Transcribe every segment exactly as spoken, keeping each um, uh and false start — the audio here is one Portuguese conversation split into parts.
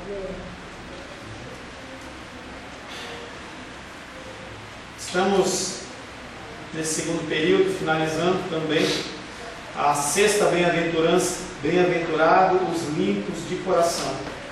Estamos nesse segundo período, finalizando também a sexta bem-aventurança, bem-aventurado os limpos de coração.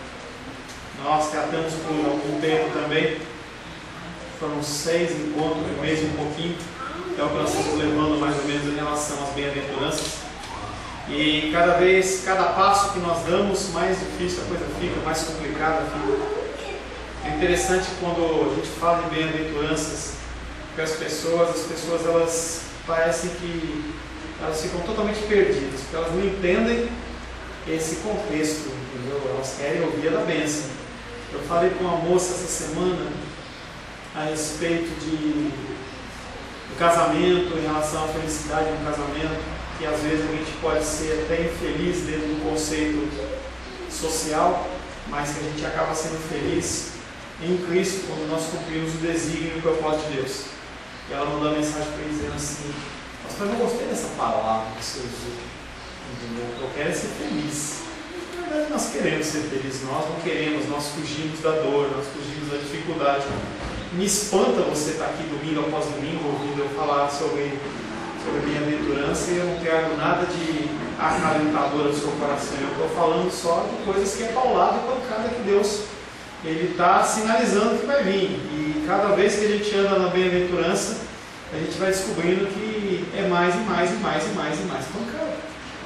Nós tratamos por algum tempo também, foram seis encontros, um mês e um pouquinho, é o que nós estamos levando mais ou menos em relação às bem-aventuranças. E cada vez, cada passo que nós damos, mais difícil a coisa fica, mais complicada fica. É interessante quando a gente fala de bem-aventuranças, porque as pessoas, as pessoas elas parecem que elas ficam totalmente perdidas, porque elas não entendem esse contexto, entendeu? Elas querem ouvir a da bênção. Eu falei com uma moça essa semana a respeito de do casamento, em relação à felicidade no casamento, que às vezes a gente pode ser até infeliz dentro do conceito social, mas que a gente acaba sendo feliz em Cristo quando nós cumprimos o desígnio e o propósito de Deus. E ela mandou uma mensagem para ele dizendo assim: pastor, eu não gostei dessa palavra que você usou, entendeu? Eu quero é ser feliz. Na verdade, nós queremos ser felizes, nós não queremos, nós fugimos da dor, nós fugimos da dificuldade. Me espanta você estar aqui domingo após domingo ouvindo eu falar sobre, sobre bem-aventurança e eu não trago nada de acalentadora do seu coração. Eu estou falando só de coisas que é paulada e pancada que Deus Ele está sinalizando que vai vir. E cada vez que a gente anda na bem-aventurança, a gente vai descobrindo que é mais e mais e mais e mais e mais pancada.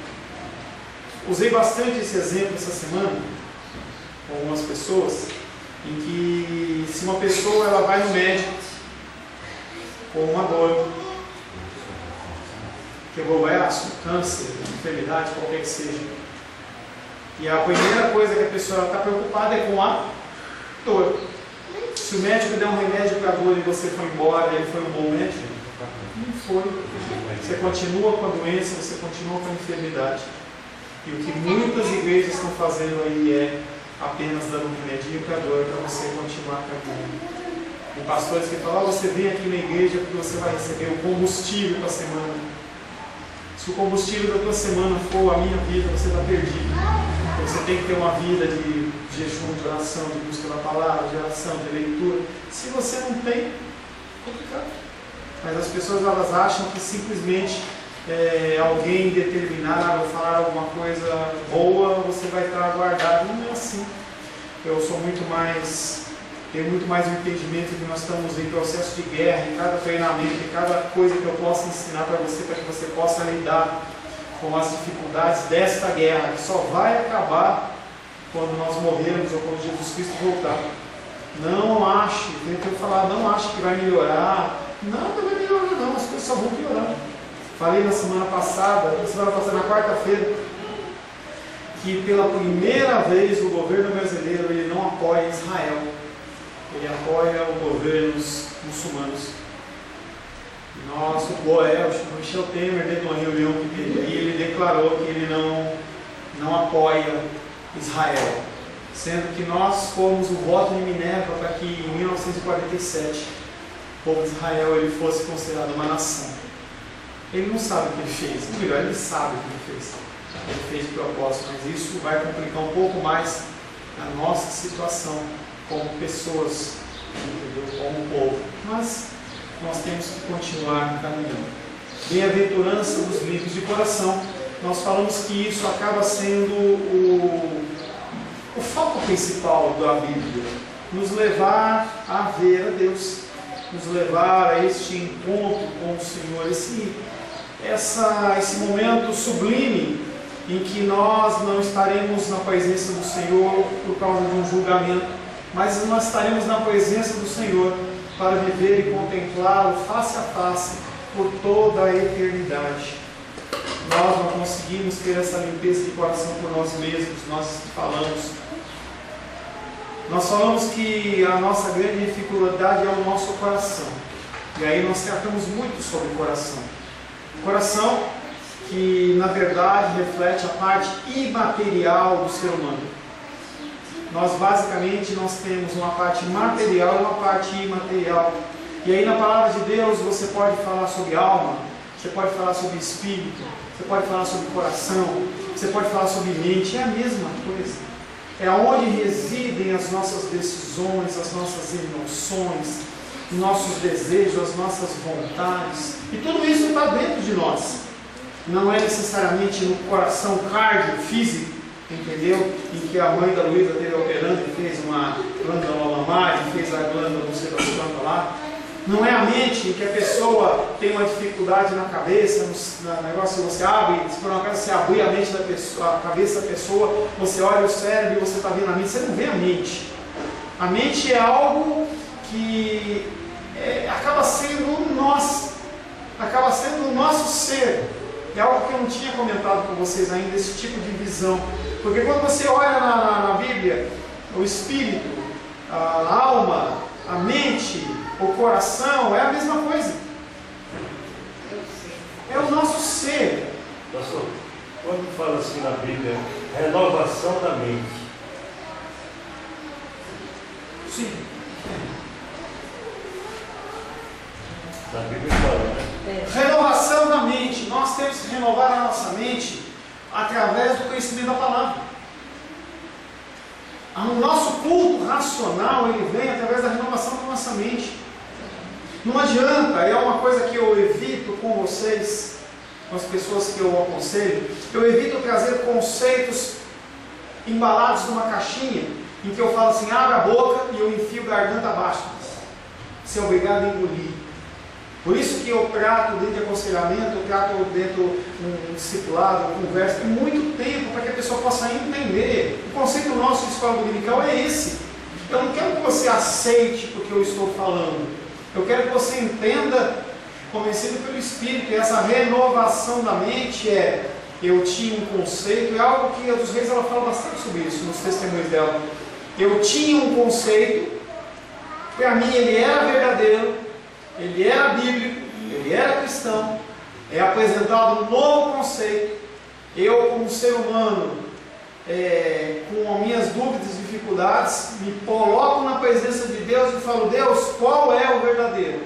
Usei bastante esse exemplo essa semana com algumas pessoas, em que se uma pessoa ela vai no médico com uma dor, quebrou o braço, câncer, enfermidade, qualquer que seja, e a primeira coisa que a pessoa está preocupada é com a dor. Se o médico der um remédio para a dor e você foi embora, ele foi um bom médico? Não foi. Você continua com a doença, você continua com a enfermidade. E o que muitas igrejas estão fazendo aí é apenas dando um remedinho para a dor, para você continuar caminhando. Tem pastores que falam: ah, você vem aqui na igreja porque você vai receber o combustível para a semana. Se o combustível da tua semana for a minha vida, você está perdido. Você tem que ter uma vida de jejum, de oração, de busca da palavra, de oração, de leitura. Se você não tem, é complicado. Mas as pessoas elas acham que simplesmente é, alguém determinado ou falar alguma coisa boa, você vai estar guardado. Não é assim. Eu sou muito mais, tenho muito mais um entendimento que nós estamos em processo de guerra, em cada treinamento, em cada coisa que eu possa ensinar para você, para que você possa lidar com as dificuldades desta guerra, que só vai acabar quando nós morrermos ou quando Jesus Cristo voltar. Não ache, tentei falar, não ache que vai melhorar. Nada vai melhorar não, as coisas só vão piorar. Falei na semana passada, na semana passada, na quarta-feira, que pela primeira vez o governo brasileiro ele não apoia Israel, ele apoia os governos muçulmanos. Nós, o Boel, o Michel Temer, dentro de uma reunião que teve aí, ele declarou que ele não, não apoia Israel, sendo que nós fomos o voto de Minerva para que em mil novecentos e quarenta e sete o povo de Israel ele fosse considerado uma nação. Ele não sabe o que ele fez, ou melhor, ele sabe o que ele fez. Ele fez de propósito, mas isso vai complicar um pouco mais a nossa situação como pessoas, entendeu? Como povo. Mas nós temos que continuar caminhando. Bem-aventurança dos limpos de coração. Nós falamos que isso acaba sendo o, o foco principal da Bíblia. Nos levar a ver a Deus. Nos levar a este encontro com o Senhor. Esse, essa, esse momento sublime em que nós não estaremos na presença do Senhor por causa de um julgamento, mas nós estaremos na presença do Senhor para viver e contemplá-lo face a face por toda a eternidade. Nós não conseguimos ter essa limpeza de coração por nós mesmos. Nós falamos nós falamos que a nossa grande dificuldade é o nosso coração, e aí nós tratamos muito sobre o coração. O coração que na verdade reflete a parte imaterial do ser humano. Nós basicamente nós temos uma parte material e uma parte imaterial. E aí na palavra de Deus você pode falar sobre alma, você pode falar sobre espírito, você pode falar sobre coração, você pode falar sobre mente, é a mesma coisa. é onde residem as nossas decisões, as nossas emoções, nossos desejos, as nossas vontades, e tudo isso está dentro de nós. Não é necessariamente no coração cardio, físico, entendeu? Em que a mãe da Luísa esteve operando e fez uma glândula mamária, e fez a glândula não sei das quantas lá. Não é a mente em que a pessoa tem uma dificuldade na cabeça, no, no negócio que você abre, se por um acaso você abrir a mente da pessoa, a cabeça da pessoa, você olha o cérebro e você está vendo a mente, você não vê a mente. A mente é algo que é, acaba sendo nós, acaba sendo o nosso ser. É algo que eu não tinha comentado com vocês ainda, esse tipo de visão. Porque quando você olha na, na, na Bíblia, o espírito, a alma, a mente, o coração, é a mesma coisa. É o nosso ser. Pastor, quando fala assim na Bíblia, renovação da mente. Sim. Na Bíblia fala, né? É. Renovação da mente. Nós temos que renovar a nossa mente através do conhecimento da palavra. O nosso culto racional, ele vem através da renovação da nossa mente. Não adianta, é uma coisa que eu evito com vocês, com as pessoas que eu aconselho, eu evito trazer conceitos embalados numa caixinha, em que eu falo assim, abre a boca e eu enfio garganta abaixo. Você é obrigado a engolir. Por isso que eu trato dentro de aconselhamento, eu trato dentro de um discipulado, uma conversa, tem muito tempo para que a pessoa possa entender. O conceito nosso de escola dominical é esse. Eu não quero que você aceite o que eu estou falando. Eu quero que você entenda, convencido pelo Espírito, e essa renovação da mente é, eu tinha um conceito, é algo que a dos Reis ela fala bastante sobre isso, nos testemunhos dela. Eu tinha um conceito, para mim ele era verdadeiro, ele era bíblico, ele era cristão, é apresentado um novo conceito, eu como ser humano, É, com as minhas dúvidas e dificuldades, me coloco na presença de Deus e falo, Deus, qual é o verdadeiro?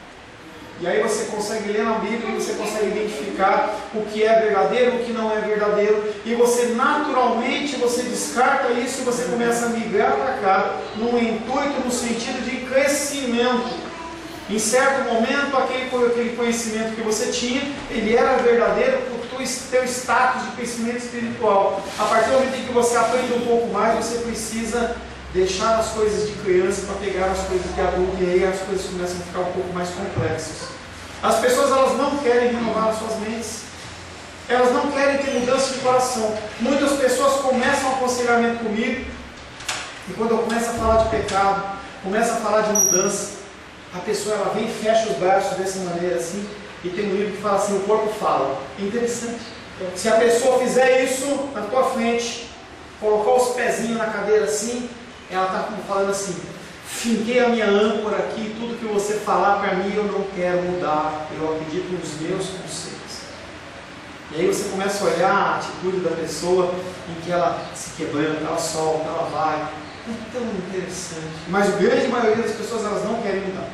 E aí você consegue ler na Bíblia e você consegue identificar o que é verdadeiro, o que não é verdadeiro, e você naturalmente você descarta isso e você começa a migrar para cá, num intuito, no sentido de crescimento. Em certo momento, aquele, aquele conhecimento que você tinha, ele era verdadeiro por teu status de crescimento espiritual. A partir do momento em que você aprende um pouco mais, você precisa deixar as coisas de criança para pegar as coisas de adulto, e aí as coisas começam a ficar um pouco mais complexas. As pessoas elas não querem renovar as suas mentes, elas não querem ter mudança de coração. Muitas pessoas começam o aconselhamento comigo, e quando eu começo a falar de pecado, começo a falar de mudança, a pessoa ela vem e fecha os braços dessa maneira assim, e tem um livro que fala assim, o corpo fala. É interessante. Se a pessoa fizer isso na tua frente, colocar os pezinhos na cadeira assim, ela está falando assim, finquei a minha âncora aqui, tudo que você falar para mim eu não quero mudar, eu acredito nos meus conceitos. E aí você começa a olhar a atitude da pessoa em que ela se quebranta, ela solta, ela vai. É tão interessante. Mas a grande maioria das pessoas elas não querem mudar.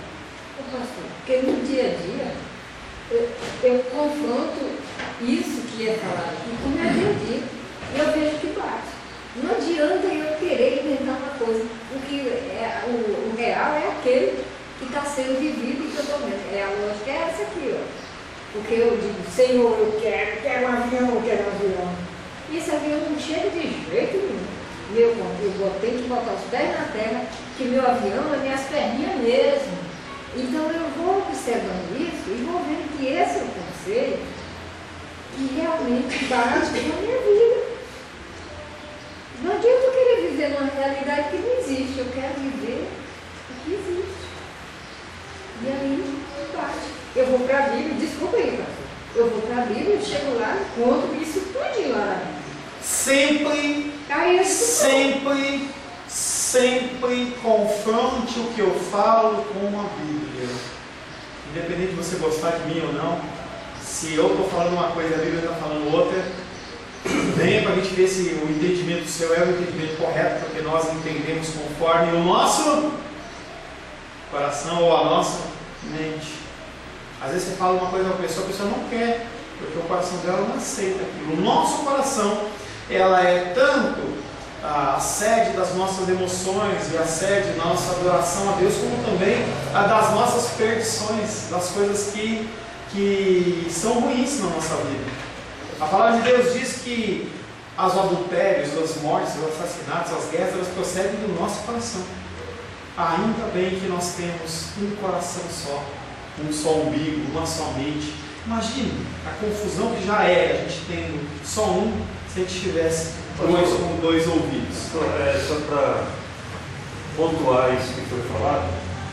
Porque no dia a dia eu, eu confronto isso que é falado aqui com o meu dia a dia e eu vejo que bate. Não adianta eu querer inventar uma coisa. O que é o, o real é aquele que está sendo vivido e que eu estou vendo. É a lógica é essa aqui, ó. Porque eu digo, Senhor, eu quero, quero um avião, eu quero um avião. E esse avião não chega de jeito nenhum. Meu, eu tenho que botar os pés na terra, que meu avião é minhas perninhas mesmo. Então eu vou observando isso e vou vendo que esse é o conselho que realmente bate com a minha vida. Não adianta eu querer viver numa realidade que não existe, eu quero viver o que existe. E aí bate. Eu vou para a Bíblia, desculpa aí, pastor. Eu vou para a Bíblia, eu chego lá e conto isso tudo lá. Sempre, Aí, sempre, sempre confronte o que eu falo com a Bíblia. Independente de você gostar de mim ou não, se eu estou falando uma coisa e a Bíblia está falando outra, venha para a gente ver se o entendimento seu é o entendimento correto, porque nós entendemos conforme o nosso coração ou a nossa mente. Às vezes você fala uma coisa para a pessoa, a pessoa não quer, porque o coração dela não aceita aquilo. O nosso coração, ela é tanto a sede das nossas emoções e a sede da nossa adoração a Deus, como também a das nossas perdições, das coisas que, que são ruins na nossa vida. A palavra de Deus diz que os adultérios, as mortes, os assassinatos, as guerras, elas procedem do nosso coração. Ainda bem que nós temos um coração só, um só umbigo, uma só mente. Imagine a confusão que já é a gente tendo só um, se a gente tivesse dois com dois ouvidos. É, só para pontuar isso que foi falado,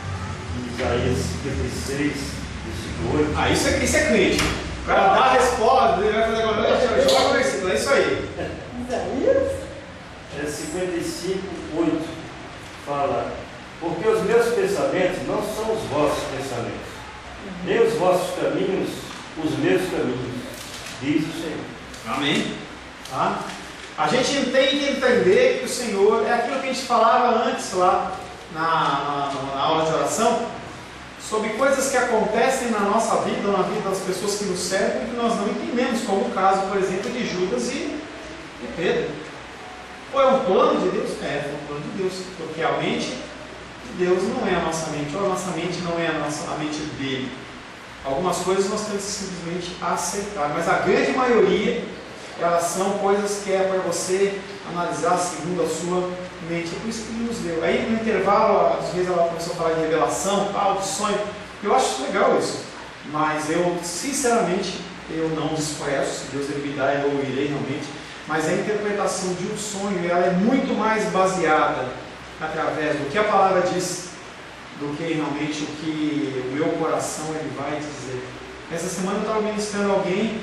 Isaías cinquenta e seis, versículo oito. Ah, isso é, isso é crente. O cara dá a resposta, ele vai fazer agora, joga o versículo, é isso aí. Isaías? É cinquenta e cinco, oito. Fala: porque os meus pensamentos não são os vossos pensamentos, nem os vossos caminhos, os meus caminhos, diz o Senhor. Amém? Tá? A gente tem que entender que o Senhor é aquilo que a gente falava antes lá na, na, na aula de oração, sobre coisas que acontecem na nossa vida, na vida das pessoas que nos servem e que nós não entendemos, como o caso, por exemplo, de Judas e de Pedro. Ou é um plano de Deus? É, é um plano de Deus, porque a mente de Deus não é a nossa mente, ou a nossa mente não é a, nossa, a mente dele. Algumas coisas nós temos que simplesmente aceitar, mas a grande maioria, elas são coisas que é para você analisar segundo a sua mente. É por isso que ele nos deu. Aí no intervalo, às vezes ela começou a falar de revelação, tal, de sonho. Eu acho legal isso, mas eu, sinceramente, eu não desprezo. Se Deus ele me dá, eu irei realmente. Mas a interpretação de um sonho, ela é muito mais baseada através do que a palavra diz, do que realmente o que o meu coração ele vai dizer. Essa semana eu estava ministrando alguém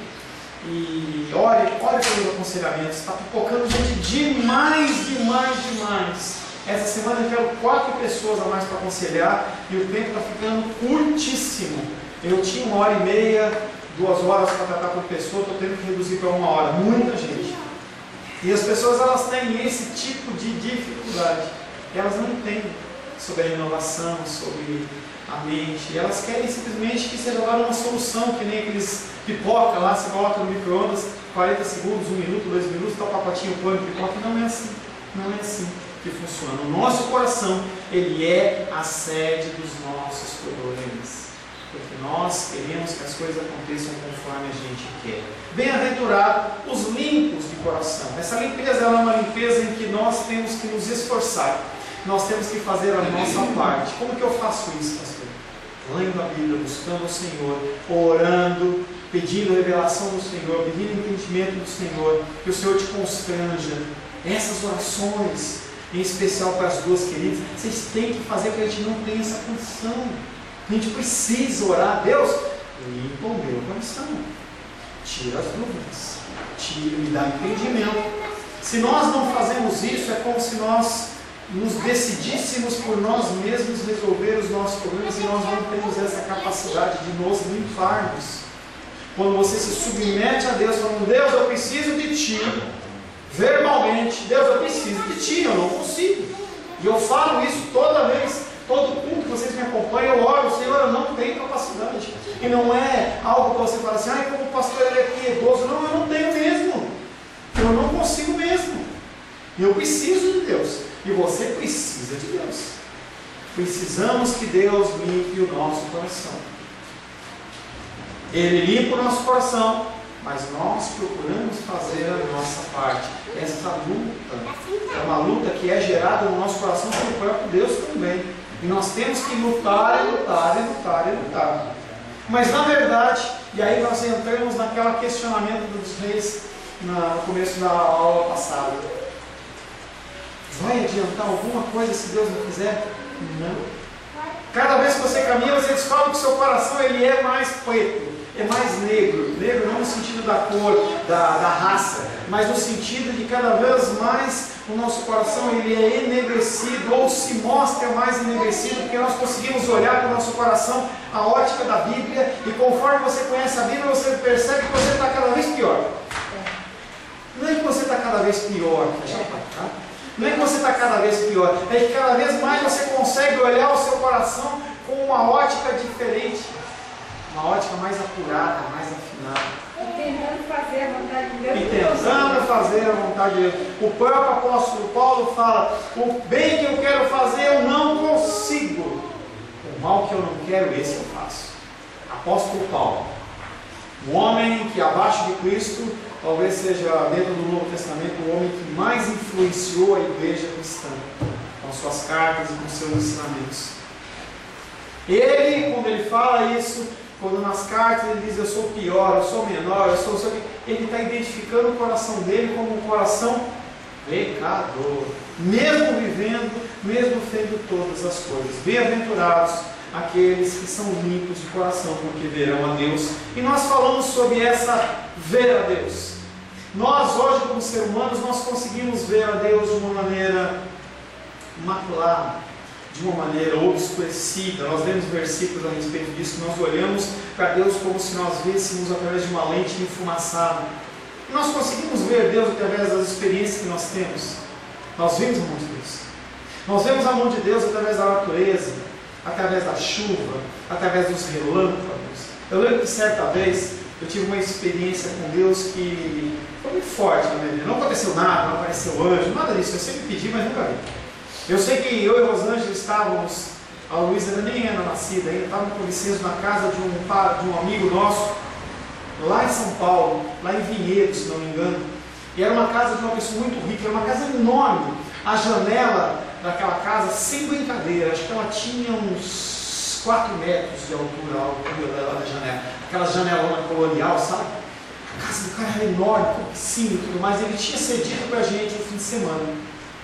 e ore, ore pelos aconselhamentos, está pipocando gente demais, demais, demais. Essa semana eu quero quatro pessoas a mais para aconselhar e o tempo está ficando curtíssimo. Eu tinha uma hora e meia, duas horas para tratar por pessoa, estou tendo que reduzir para uma hora, muita gente. E as pessoas elas têm esse tipo de dificuldade, elas não entendem sobre a renovação, sobre a mente, elas querem simplesmente que seja lá uma solução, que nem aqueles pipoca lá, você coloca no micro-ondas, quarenta segundos, um minuto, dois minutos, está o pacotinho pão de pipoca. Não é assim, não é assim que funciona. O nosso coração, ele é a sede dos nossos problemas, porque nós queremos que as coisas aconteçam conforme a gente quer. Bem-aventurado os limpos de coração. Essa limpeza é uma limpeza em que nós temos que nos esforçar, nós temos que fazer a nossa parte. Como que eu faço isso, pastor? Lendo a Bíblia, buscando o Senhor, orando, pedindo revelação do Senhor, pedindo entendimento do Senhor, que o Senhor te constranja. Essas orações, em especial para as duas queridas, vocês têm que fazer, porque a gente não tem essa condição. A gente precisa orar. Deus, limpa o meu coração, tira as dúvidas, tira, me dá entendimento. Se nós não fazemos isso, é como se nós nos decidíssemos por nós mesmos resolver os nossos problemas e nós não temos essa capacidade de nos limparmos. Quando você se submete a Deus, falando: Deus, eu preciso de Ti, verbalmente, Deus, eu preciso de Ti, eu não consigo. E eu falo isso toda vez, todo culto que vocês me acompanham, eu oro: Senhor, eu não tenho capacidade. E não é algo que você fala assim: ai, como o pastor ele é piedoso. Não, eu não tenho mesmo. Eu não consigo mesmo. Eu preciso de Deus. E você precisa de Deus. Precisamos que Deus limpe o nosso coração. Ele limpa o nosso coração, mas nós procuramos fazer a nossa parte. Essa luta é uma luta que é gerada no nosso coração pelo próprio Deus também. E nós temos que lutar e lutar e lutar e lutar. Mas na verdade, e aí nós entramos naquele questionamento dos reis no começo da aula passada. Vai adiantar alguma coisa se Deus não quiser? Não. Cada vez que você caminha, você descobre que o seu coração ele é mais preto, é mais negro. Negro não no sentido da cor, da, da raça, mas no sentido de cada vez mais o nosso coração ele é enegrecido, ou se mostra mais enegrecido, porque nós conseguimos olhar para o nosso coração a ótica da Bíblia, e conforme você conhece a Bíblia, você percebe que você está cada vez pior. Não é que você está cada vez pior, tá? Não é que você está cada vez pior, é que cada vez mais você consegue olhar o seu coração com uma ótica diferente. uma ótica mais apurada, mais afinada. E tentando fazer a vontade de Deus. E tentando fazer a vontade de Deus. O próprio apóstolo Paulo fala: o bem que eu quero fazer eu não consigo, o mal que eu não quero, esse eu faço. Apóstolo Paulo, o homem que abaixo de Cristo, talvez seja dentro do Novo Testamento, o homem que mais influenciou a igreja cristã, com suas cartas e com seus ensinamentos. Ele, quando ele fala isso, quando nas cartas ele diz: eu sou pior, eu sou menor, eu sou... ele está identificando o coração dele como um coração pecador, mesmo vivendo, mesmo tendo todas as coisas. Bem-aventurados aqueles que são limpos de coração, porque verão a Deus. E nós falamos sobre essa ver a Deus. Nós hoje, como seres humanos, nós conseguimos ver a Deus de uma maneira imaculada, de uma maneira obscurecida. Nós lemos versículos a respeito disso, nós olhamos para Deus como se nós vêssemos através de uma lente enfumaçada. E nós conseguimos ver Deus através das experiências que nós temos. Nós vemos a mão de Deus. Nós vemos a mão de Deus através da natureza, através da chuva, através dos relâmpagos. Eu lembro que certa vez eu tive uma experiência com Deus que foi muito forte na minha vida. Não aconteceu nada, não apareceu anjo, nada disso. Eu sempre pedi, mas nunca vi. Eu sei que eu e Rosângela estávamos, a Luísa ainda nem era nascida ainda, estávamos com licença na casa de um, de um amigo nosso, lá em São Paulo, lá em Vinhedo, se não me engano. E era uma casa de uma pessoa muito rica, era uma casa enorme. A janela daquela casa, sem brincadeira, acho que ela tinha uns quatro metros de altura, a altura lá da janela. Aquela janelona colonial, sabe? A casa do cara era enorme, com piscina e tudo mais. Ele tinha cedido para a gente no fim de semana.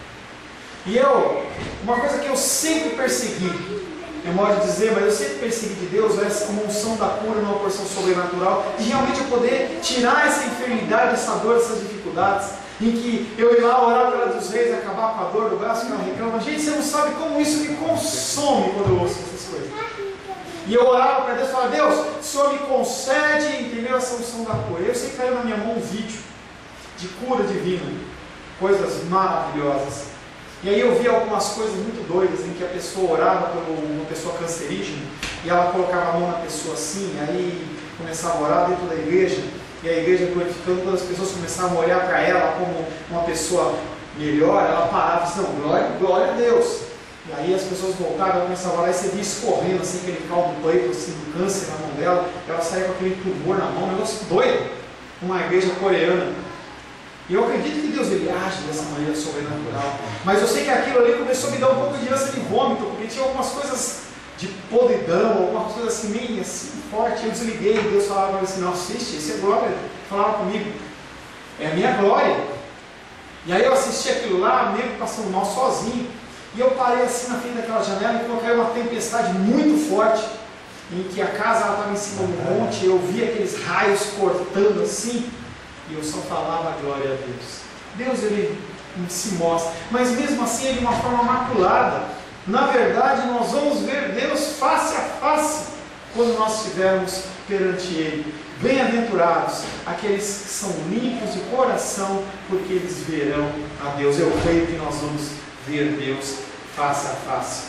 E eu, uma coisa que eu sempre persegui, é modo de dizer, mas eu sempre persegui de Deus essa como unção da cura numa porção sobrenatural, e realmente eu poder tirar essa enfermidade, essa dor, essas dificuldades, em que eu ir lá orar pela dos reis, acabar com a dor do braço que ela reclama. Gente, você não sabe como isso me consome quando eu ouço essas coisas. E eu orava para Deus e falava: Deus, o Senhor me concede, entendeu, essa unção da cura. Eu sei que caiu na minha mão um vídeo de cura divina, coisas maravilhosas. E aí eu vi algumas coisas muito doidas, em que a pessoa orava por uma pessoa cancerígena, e ela colocava a mão na pessoa assim, aí começava a orar dentro da igreja, e a igreja glorificando, quando as pessoas começavam a olhar para ela como uma pessoa melhor, ela parava e disse: não, glória, glória a Deus. E aí as pessoas voltavam, ela começava a orar, e você via escorrendo assim, aquele caldo pleito assim, do câncer na mão dela, e ela saía com aquele tumor na mão, um negócio doido, uma igreja coreana. E eu acredito que Deus ele age dessa maneira sobrenatural. Mas eu sei que aquilo ali começou a me dar um pouco de ânsia de vômito, porque tinha algumas coisas de podridão, algumas coisas assim, meio assim, forte. Eu desliguei e Deus falava para mim assim: não, assiste, isso é glória. Falava comigo: é a minha glória. E aí eu assisti aquilo lá, meio passando mal sozinho. E eu parei assim na frente daquela janela e coloquei uma tempestade muito forte, em que a casa estava em cima do monte, eu via aqueles raios cortando assim. E eu só falava glória a Deus. Deus ele se mostra, mas mesmo assim é de uma forma maculada. Na verdade, nós vamos ver Deus face a face quando nós estivermos perante Ele. Bem-aventurados aqueles que são limpos de coração, porque eles verão a Deus. Eu creio que nós vamos ver Deus face a face.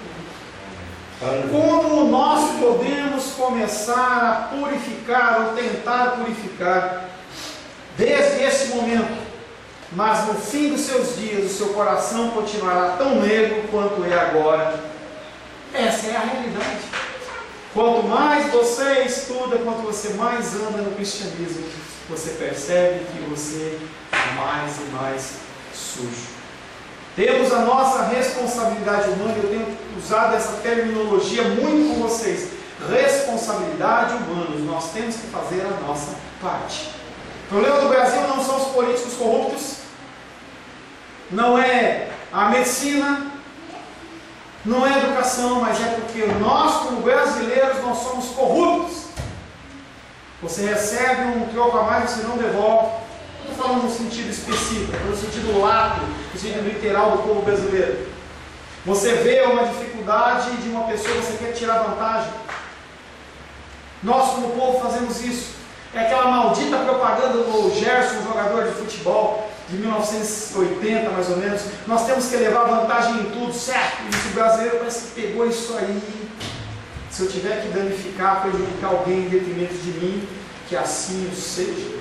Como nós podemos começar a purificar ou tentar purificar desde esse momento, mas no fim dos seus dias o seu coração continuará tão negro quanto é agora? Essa é a realidade. Quanto mais você estuda, quanto você mais anda no cristianismo, você percebe que você é mais e mais sujo. Temos a nossa responsabilidade humana. Eu tenho usado essa terminologia muito com vocês. Responsabilidade humana. Nós temos que fazer a nossa parte. O problema do Brasil não são os políticos corruptos, não é a medicina, não é a educação, mas é porque nós, como brasileiros, nós somos corruptos. Você recebe um troco a mais, você não devolve. Não estou falando no sentido específico, no sentido lato, no sentido literal do povo brasileiro. Você vê uma dificuldade de uma pessoa, você quer tirar vantagem. Nós, como povo, fazemos isso. É aquela maldita propaganda do Gerson, um jogador de futebol de mil novecentos e oitenta, mais ou menos. Nós temos que levar vantagem em tudo, certo? E o brasileiro parece que pegou isso aí, Se eu tiver que danificar, prejudicar alguém em detrimento de mim, que assim o seja.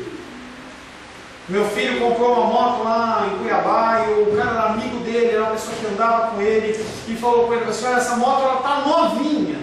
Meu filho comprou uma moto lá em Cuiabá e o cara era amigo dele, era uma pessoa que andava com ele e falou com ele, pessoal, essa moto ela está novinha.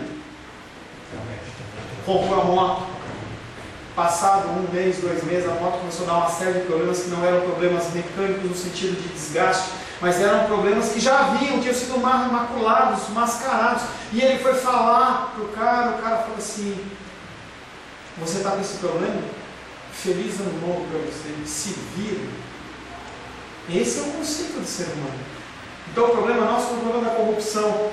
Comprou a moto. Passado um mês, dois meses, a moto começou a dar uma série de problemas que não eram problemas mecânicos no sentido de desgaste, mas eram problemas que já haviam, tinham sido maculados, mascarados. E ele foi falar para o cara, o cara falou assim, você está com esse problema? Feliz ano novo para você, se vira. Esse é o conceito de ser humano. Então o problema nosso não é o problema da corrupção,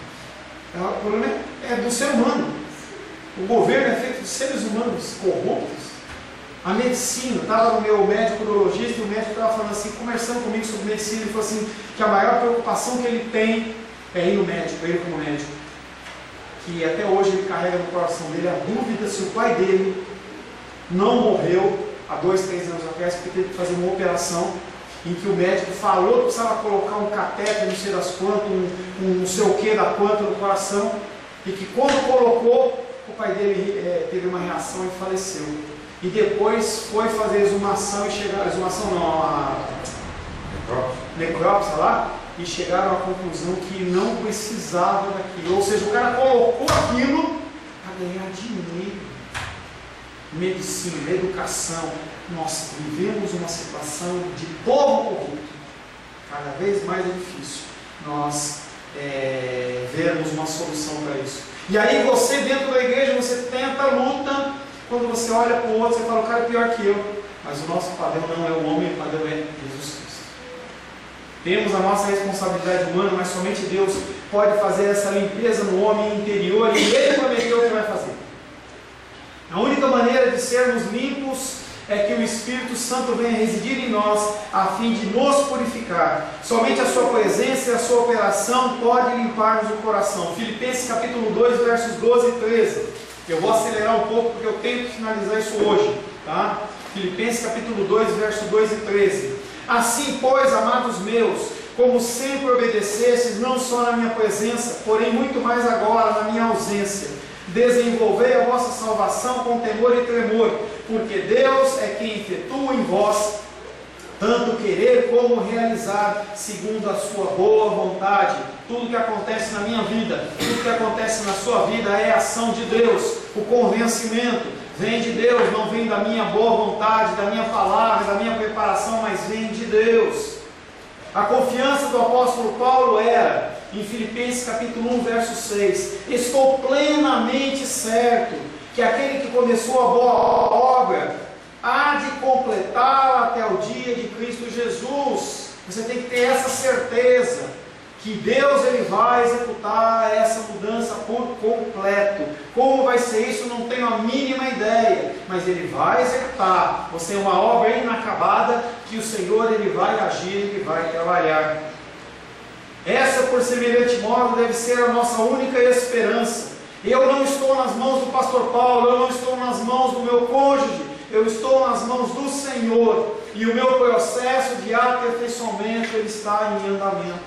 o problema é do ser humano. O governo é feito de seres humanos corruptos. A medicina, estava no meu médico urologista e o médico estava falando assim, conversando comigo sobre medicina, ele falou assim, que a maior preocupação que ele tem é ir no médico, ele como médico. Que até hoje ele carrega no coração dele a dúvida se o pai dele não morreu há dois, três anos atrás, porque teve que fazer uma operação em que o médico falou que precisava colocar um catéter, não sei das quantas, um, um não sei o que da quanto no coração, e que quando colocou, o pai dele é, teve uma reação e faleceu. E depois foi fazer a exumação e chegaram, exumação não, a necrópsia lá, e chegaram à conclusão que não precisava daquilo. Ou seja, o cara colocou aquilo para ganhar dinheiro. Medicina, educação, nós vivemos uma situação de povo corrupto. Cada vez mais é difícil nós é, vermos uma solução para isso. E aí você dentro da igreja, você tenta, luta, quando você olha para o outro, você fala, o cara é pior que eu. Mas o nosso padrão não é o homem, o padrão é Jesus Cristo. Temos a nossa responsabilidade humana, mas somente Deus pode fazer essa limpeza no homem interior, e Ele prometeu que vai fazer. A única maneira de sermos limpos é que o Espírito Santo venha residir em nós, a fim de nos purificar. Somente a sua presença e a sua operação pode limpar-nos o coração. Filipenses capítulo dois, versos doze e treze. Eu vou acelerar um pouco porque eu tenho que finalizar isso hoje. Tá? Filipenses capítulo dois, versos doze e treze. Assim, pois, amados meus, como sempre obedecestes, não só na minha presença, porém muito mais agora na minha ausência, desenvolvei a vossa salvação com temor e tremor, porque Deus é quem efetua em vós tanto querer como realizar, segundo a sua boa vontade. Tudo que acontece na minha vida, tudo que acontece na sua vida é ação de Deus. O convencimento vem de Deus, não vem da minha boa vontade, da minha palavra, da minha preparação, mas vem de Deus. A confiança do apóstolo Paulo era, em Filipenses capítulo um, verso seis, estou plenamente certo que aquele que começou a boa obra há de completá-la até o dia de Cristo Jesus. Você tem que ter essa certeza que Deus ele vai executar essa mudança por completo. Como vai ser isso, não tenho a mínima ideia, mas Ele vai executar. Você é uma obra inacabada que o Senhor ele vai agir, Ele vai trabalhar. Essa, por semelhante modo, deve ser a nossa única esperança. Eu não estou nas mãos do pastor Paulo, eu não estou nas mãos do meu cônjuge, eu estou nas mãos do Senhor, e o meu processo de aperfeiçoamento ele está em andamento.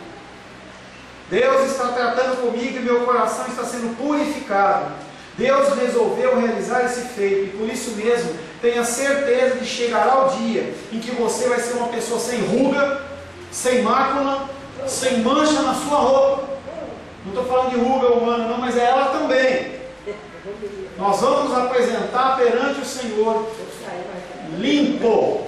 Deus está tratando comigo e meu coração está sendo purificado. Deus resolveu realizar esse feito, e por isso mesmo, tenha certeza de chegará o dia em que você vai ser uma pessoa sem ruga, sem mácula, sem mancha na sua roupa. Não estou falando de ruga humana não, mas é ela também. Nós vamos nos apresentar perante o Senhor limpo,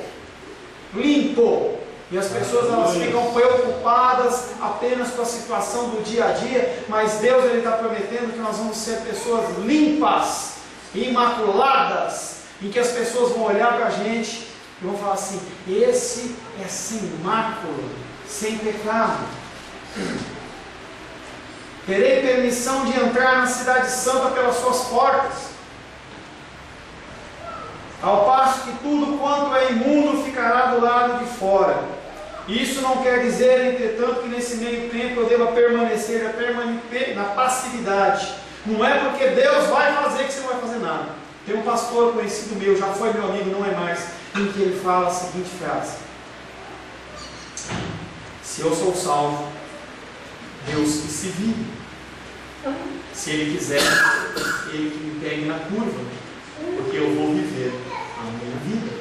limpo. E as pessoas elas ficam preocupadas apenas com a situação do dia a dia, mas Deus ele está prometendo que nós vamos ser pessoas limpas, imaculadas, em que as pessoas vão olhar para a gente e vão falar assim: esse é sem mácula, sem pecado. Terei permissão de entrar na cidade santa pelas suas portas, ao passo que tudo quanto é imundo ficará do lado de fora. Isso não quer dizer, entretanto, que nesse meio tempo eu deva permanecer na passividade. Não é porque Deus vai fazer que você não vai fazer nada. Tem um pastor conhecido meu, já foi meu amigo, não é mais, em que ele fala a seguinte frase: se eu sou salvo, Deus que se vive. Se Ele quiser, Ele que me pegue na curva, porque eu vou viver a minha vida.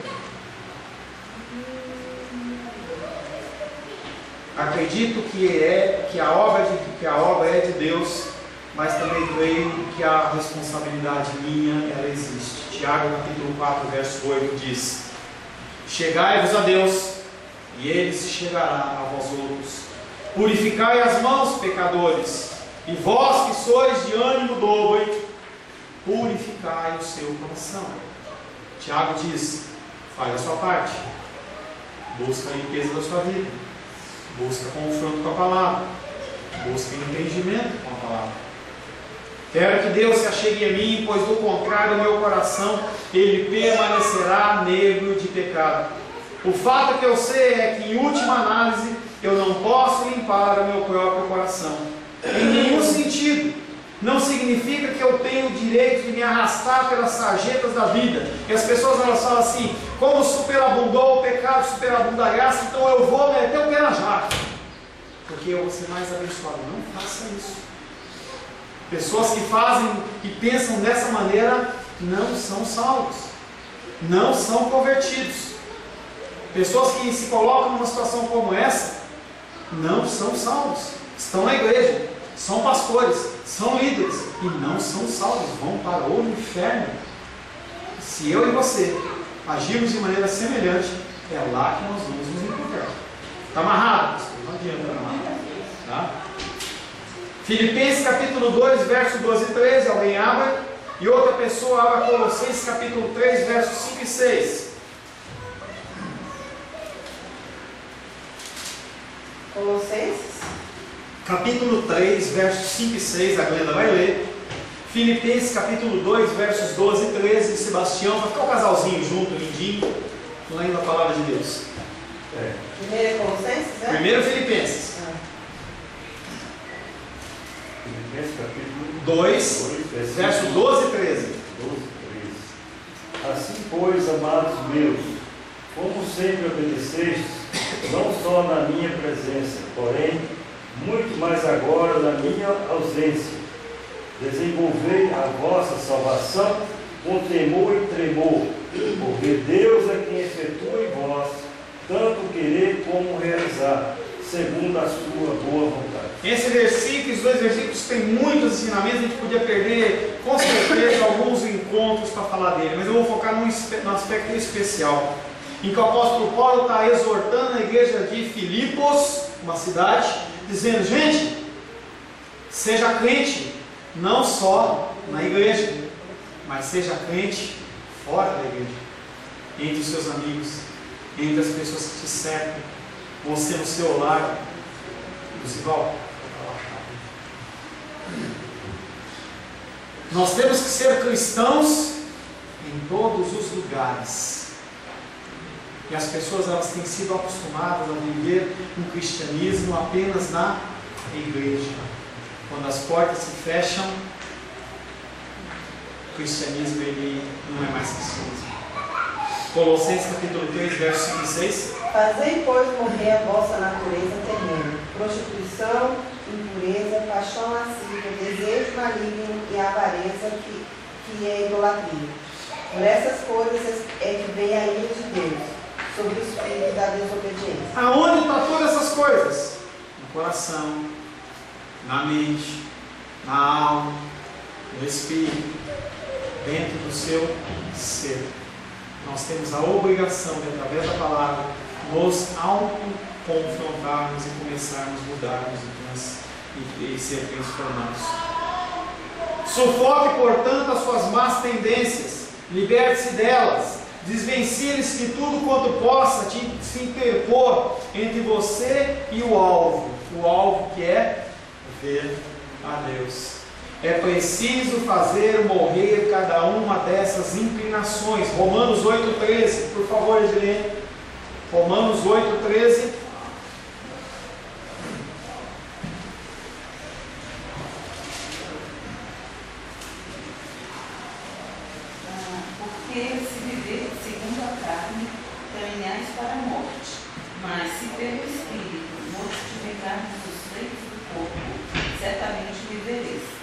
Acredito que, é, que, a obra de, que a obra é de Deus, mas também creio que a responsabilidade minha, ela existe. Tiago capítulo quatro, verso oito diz: chegai-vos a Deus, e Ele se chegará a vós outros. Purificai as mãos, pecadores, e vós que sois de ânimo dobre, purificai o seu coração. Tiago diz: faz a sua parte, busca a limpeza da sua vida, busca confronto com a palavra, busca entendimento com a palavra. Quero que Deus se achegue a mim, pois do contrário o meu coração ele permanecerá negro de pecado. O fato que eu sei é que, em última análise, eu não posso limpar o meu próprio coração, em nenhum sentido. Não significa que eu tenho o direito de me arrastar pelas sarjetas da vida. E as pessoas elas falam assim: como superabundou o pecado, superabunda a graça, então eu vou meter o pé na jaca, porque eu vou ser mais abençoado. Não faça isso. Pessoas que fazem e pensam dessa maneira não são salvos, não são convertidos. Pessoas que se colocam numa situação como essa não são salvos. Estão na igreja, são pastores, são líderes e não são salvos, vão para o inferno. Se eu e você agirmos de maneira semelhante, é lá que nós vamos nos encontrar. Está amarrado? Não adianta amarrar. Tá? Filipenses capítulo dois, verso doze e treze, alguém abre, e outra pessoa abra Colossenses capítulo três, versos cinco e seis. Colossenses? Capítulo três, versos cinco e seis, a Glenda vai ler. Filipenses capítulo dois, versos doze e treze, Sebastião, vai ficar o casalzinho junto, lindinho, lendo a palavra de Deus. É. Primeiro é Colossenses, né? Primeiro Filipenses. Ah. Filipenses capítulo dois, verso doze e treze. doze, treze. Assim, pois, amados meus, como sempre obedecestes, não só na minha presença, porém, muito mais agora na minha ausência, desenvolvei a vossa salvação com temor e tremor, porque Deus é quem efetua em vós, tanto querer como realizar, segundo a sua boa vontade. Esse versículo, os dois versículos, tem muitos ensinamentos, a gente podia perder com certeza alguns encontros para falar dele, mas eu vou focar num, num aspecto especial, em que o apóstolo Paulo está exortando a igreja de Filipos, uma cidade, dizendo: gente, seja crente, não só na igreja, mas seja crente fora da igreja, entre os seus amigos, entre as pessoas que te cercam, você no seu lar, igual. Nós temos que ser cristãos em todos os lugares. E as pessoas elas têm sido acostumadas a viver um cristianismo apenas na igreja. Quando as portas se fecham, o cristianismo ele não é mais cristianismo. Colossenses capítulo três, versos cinco e seis. Fazei, pois, morrer a vossa natureza terrena, prostituição, impureza, paixão lasciva, desejo maligno e avareza, que, que é idolatria. Por essas coisas é que vem a ira de Deus sobre o espírito da desobediência. Aonde estão todas essas coisas? No coração, na mente, na alma, no espírito, dentro do seu ser. Nós temos a obrigação de, através da palavra, nos auto-confrontarmos e começarmos a mudarmos e, trans, e, e ser transformados. Sufoque, portanto, as suas más tendências, liberte-se delas, desvencilhe-se de tudo quanto possa te, se interpor entre você e o alvo, o alvo que é ver a Deus. É preciso fazer morrer cada uma dessas inclinações. Romanos oito, treze, por favor, Edilene. Romanos oito, treze. Ah, porque se viver segundo a carne, caminhais para a morte. Mas se pelo Espírito mortificarmos os feitos do corpo, certamente vivereis.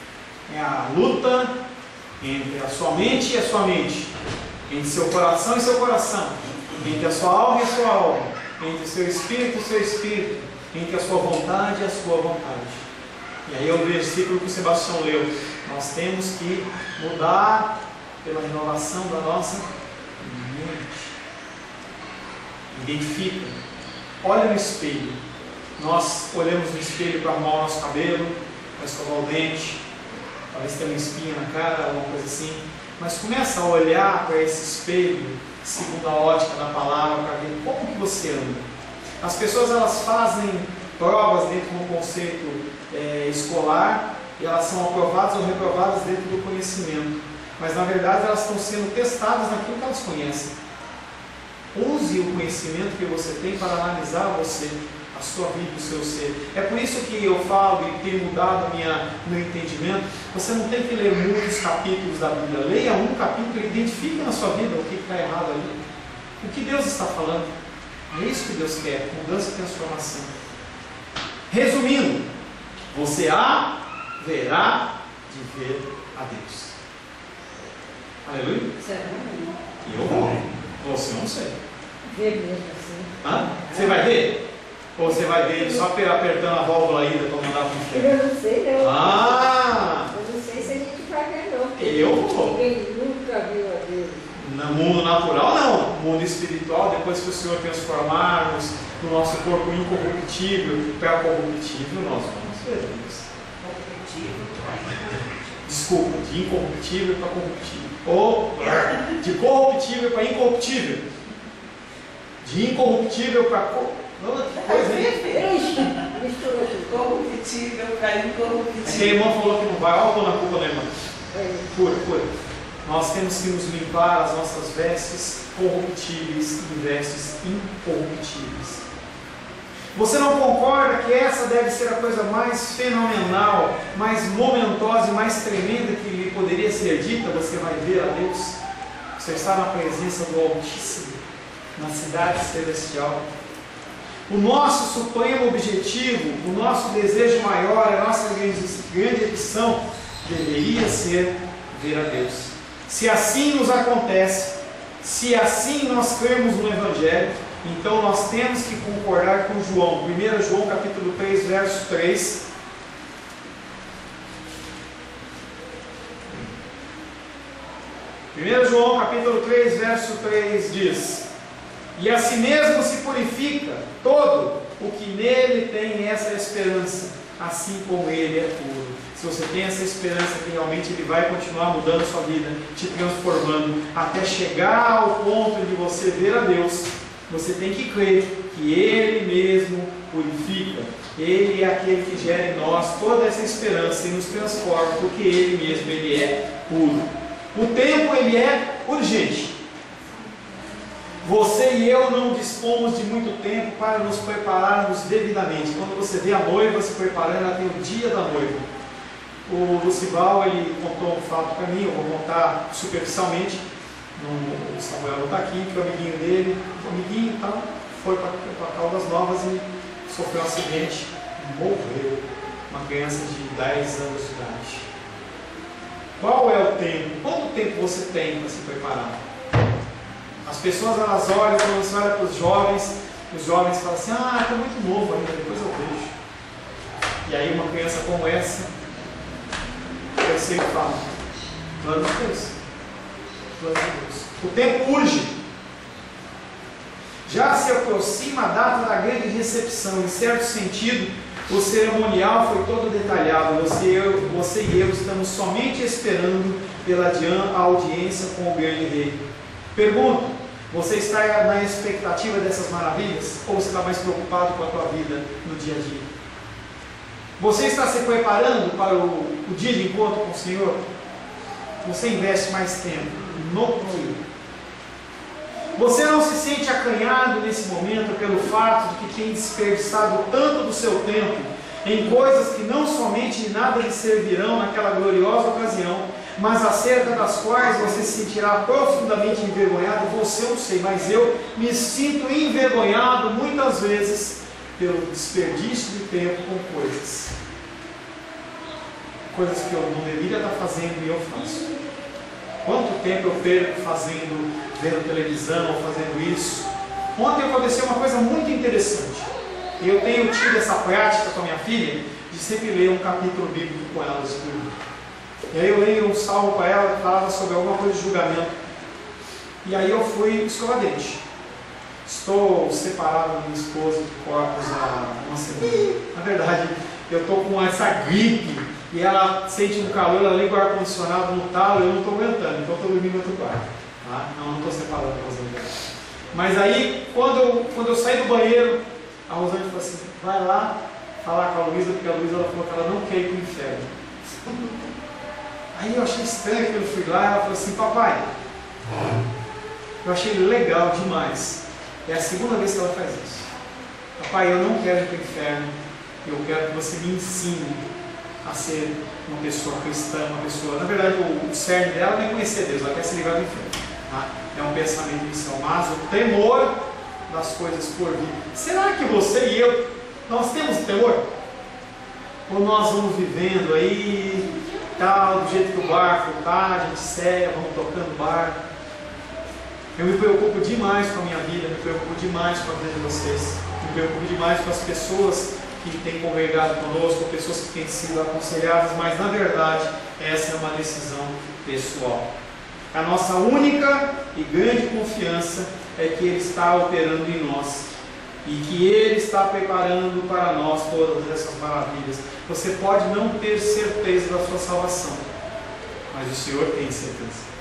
É a luta entre a sua mente e a sua mente, entre seu coração e seu coração, entre a sua alma e a sua alma, entre o seu espírito e o seu espírito, entre a sua vontade e a sua vontade. E aí é o versículo que o Sebastião leu. Nós temos que mudar pela renovação da nossa mente. Identifica. Olha no espelho. Nós olhamos no espelho para arrumar o nosso cabelo, para escovar o dente, talvez tenha uma espinha na cara, alguma coisa assim. Mas começa a olhar para esse espelho, segundo a ótica da palavra, para ver como que você anda. As pessoas, elas fazem provas dentro do conceito é, escolar, e elas são aprovadas ou reprovadas dentro do conhecimento. Mas na verdade elas estão sendo testadas naquilo que elas conhecem. Use o conhecimento que você tem para analisar você, a sua vida, o seu ser. É por isso que eu falo e tenho mudado minha, meu entendimento. Você não tem que ler muitos capítulos da Bíblia. Leia um capítulo e identifique na sua vida o que está errado ali. O que Deus está falando. É isso que Deus quer, mudança e transformação. Resumindo, você haverá de ver a Deus. Aleluia? E eu vou. Você não sei. Ver mesmo assim. Hã? Você vai ver? Ou você vai ver ele só apertando a válvula ainda para mandar para o inferno? Eu não sei não. Ah! Eu não sei se a gente vai ver não. Porque Eu vou. ninguém nunca viu a Deus. No mundo natural não. No mundo espiritual, depois que o Senhor transformarmos no nosso corpo incorruptível para corruptível, nós vamos ver Deus. Desculpa, de incorruptível para corruptível. Ou de corruptível para incorruptível. De incorruptível para corruptível. Não, que coisa, hein? Misturou tudo. Corruptível para incorruptível. É que a irmã falou que não vai. Olha a culpa da irmã. É. Cura, cura. Nós temos que nos limpar as nossas vestes corruptíveis em vestes incorruptíveis. Você não concorda que essa deve ser a coisa mais fenomenal, mais momentosa e mais tremenda que lhe poderia ser dita? Você vai ver a Deus. Você está na presença do Altíssimo, na cidade celestial. O nosso supremo objetivo, o nosso desejo maior, a nossa grande, grande ambição deveria ser ver a Deus. Se assim nos acontece, se assim nós cremos no Evangelho, então nós temos que concordar com João. primeiro João capítulo três, verso três. primeiro João capítulo três, verso três diz: e a si mesmo se purifica todo o que nele tem essa esperança, assim como ele é puro. Se você tem essa esperança que realmente ele vai continuar mudando a sua vida, te transformando, até chegar ao ponto de você ver a Deus, você tem que crer que ele mesmo purifica. Ele é aquele que gera em nós toda essa esperança e nos transforma, porque ele mesmo ele é puro. O tempo ele é urgente. Você e eu não dispomos de muito tempo para nos prepararmos devidamente. Quando você vê a noiva se preparando, ela tem o dia da noiva. O Lucival, ele contou um fato para mim, eu vou contar superficialmente. O Samuel não está aqui, que é o amiguinho dele, o amiguinho então, foi para Caldas Novas e sofreu um acidente, morreu. Uma criança de dez anos de idade. Qual é o tempo? Quanto tempo você tem para se preparar? As pessoas, elas olham, quando você olha para os jovens, os jovens falam assim: ah, está muito novo ainda, depois eu vejo. E aí uma criança como essa, eu sempre falo: plano de Deus. Plano de Deus. O tempo urge. Já se aproxima a data da grande recepção. Em certo sentido, o cerimonial foi todo detalhado. Você e eu, você e eu estamos somente esperando pela audiência com o grande rei. Pergunto: você está na expectativa dessas maravilhas? Ou você está mais preocupado com a tua vida no dia a dia? Você está se preparando para o, o dia de encontro com o Senhor? Você investe mais tempo no que? Você não se sente acanhado nesse momento pelo fato de que tem desperdiçado tanto do seu tempo em coisas que não somente nada lhe servirão naquela gloriosa ocasião, mas acerca das quais você se sentirá profundamente envergonhado? Você, eu não sei, mas eu me sinto envergonhado muitas vezes pelo desperdício de tempo com coisas. coisas que eu não deveria estar fazendo e eu faço. Quanto tempo eu perco fazendo, vendo televisão, fazendo isso? Ontem aconteceu uma coisa muito interessante. Eu tenho tido essa prática com a minha filha de sempre ler um capítulo bíblico com ela antes de dormir. E aí eu leio um salmo para ela que falava sobre alguma coisa de julgamento. E aí eu fui escovar dente. Estou separado da minha esposa de corpos há uma semana. Na verdade, eu estou com essa gripe e ela sente um calor, ela liga o ar-condicionado no talo e eu não estou aguentando, então estou dormindo no outro quarto. Tá? Não, não estou separado da Rosângela. Mas aí, quando eu, quando eu saí do banheiro, a Rosângela falou assim: vai lá falar com a Luísa, porque a Luísa ela falou que ela não quer ir para o inferno. Aí eu achei estranho que eu fui lá e ela falou assim: papai, eu achei legal demais. É a segunda vez que ela faz isso. Papai, eu não quero ir para o inferno. Eu quero que você me ensine a ser uma pessoa cristã, uma pessoa... Na verdade, o, o cerne dela não é conhecer Deus, ela quer se livrar do inferno. Tá? É um pensamento inicial, mas o temor das coisas por vir. Será que você e eu, nós temos temor? Ou nós vamos vivendo aí, tal, do jeito que o barco está, a gente segue, vamos tocando barco? Eu me preocupo demais com a minha vida, me preocupo demais com a vida de vocês, me preocupo demais com as pessoas que têm congregado conosco, pessoas que têm sido aconselhadas, mas na verdade essa é uma decisão pessoal. A nossa única e grande confiança é que Ele está operando em nós e que Ele está preparando para nós todas essas maravilhas. Você pode não ter certeza da sua salvação, mas o Senhor tem certeza.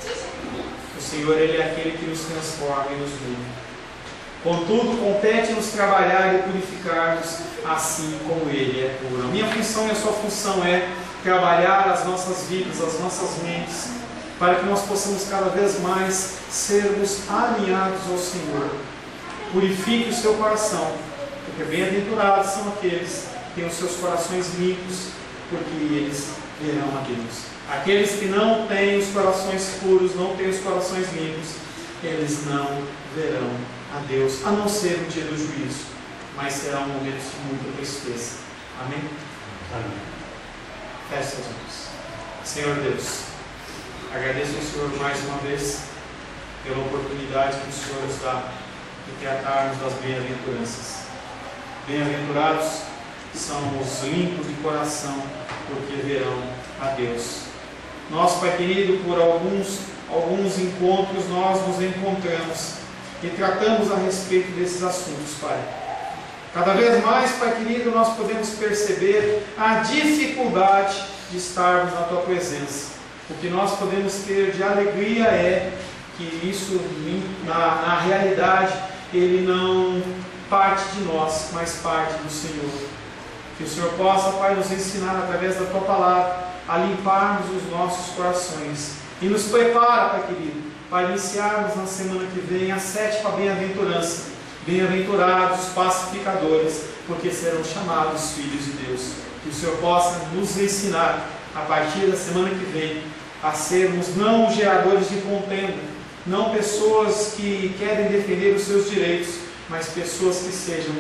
O Senhor, Ele é aquele que nos transforma e nos muda. Contudo, compete-nos trabalhar e purificar-nos assim como Ele é puro. A minha função e a sua função é trabalhar as nossas vidas, as nossas mentes, para que nós possamos cada vez mais sermos alinhados ao Senhor. Purifique o seu coração, porque bem-aventurados são aqueles que têm os seus corações limpos, porque eles verão a Deus. Aqueles que não têm os corações puros, não têm os corações limpos, eles não verão a Deus, a não ser no dia do juízo, mas será um momento de muita tristeza. Amém? Amém. Feche seus olhos. Senhor Deus, agradeço ao Senhor mais uma vez pela oportunidade que o Senhor nos dá de tratarmos das bem-aventuranças. Bem-aventurados são os limpos de coração, porque verão a Deus. Nós, Pai querido, por alguns, alguns encontros nós nos encontramos e tratamos a respeito desses assuntos, Pai. Cada vez mais, Pai querido, nós podemos perceber a dificuldade de estarmos na Tua presença. O que nós podemos ter de alegria é que isso, na, na realidade, ele não parte de nós, mas parte do Senhor. Que o Senhor possa, Pai, nos ensinar através da Tua palavra a limparmos os nossos corações e nos prepara, Pai querido, para iniciarmos na semana que vem a sétima bem-aventurança. Bem-aventurados os pacificadores, porque serão chamados filhos de Deus. Que o Senhor possa nos ensinar, a partir da semana que vem, a sermos não geradores de contenda, não pessoas que querem defender os seus direitos, mas pessoas que sejam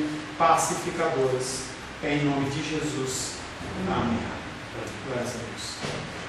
pacificadoras. É em nome de Jesus. Amém. Graças a Deus.